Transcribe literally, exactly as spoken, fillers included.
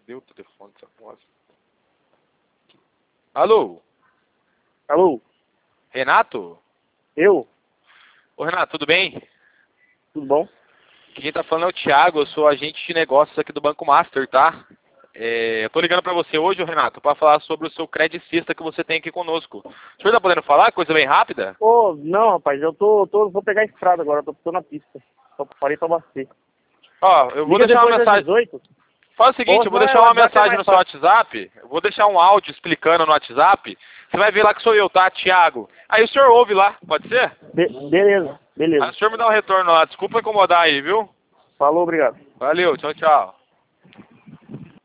Cadê o telefone dessa voz? Alô? Alô? Renato? Eu? Ô, Renato, tudo bem? Tudo bom? Quem tá falando é o Thiago, eu sou agente de negócios aqui do Banco Master, tá? É, eu tô ligando pra você hoje, ô, Renato, pra falar sobre o seu credicista que você tem aqui conosco. O senhor tá podendo falar? Coisa bem rápida? Ô, não, rapaz, eu tô, tô, vou pegar a estrada agora, tô, tô na pista. Só parei pra abastecer. Ó, eu vou Liga deixar uma depois das mensagem... dezoito. Faz o seguinte, Ou eu vou não, deixar é, uma WhatsApp é mensagem mais no seu fácil. WhatsApp, eu vou deixar um áudio explicando no WhatsApp, você vai ver lá que sou eu, tá, Thiago? Aí o senhor ouve lá, pode ser? Be beleza, Aí beleza. o senhor me dá um retorno lá, desculpa incomodar aí, viu? Falou, obrigado. Valeu, tchau, tchau.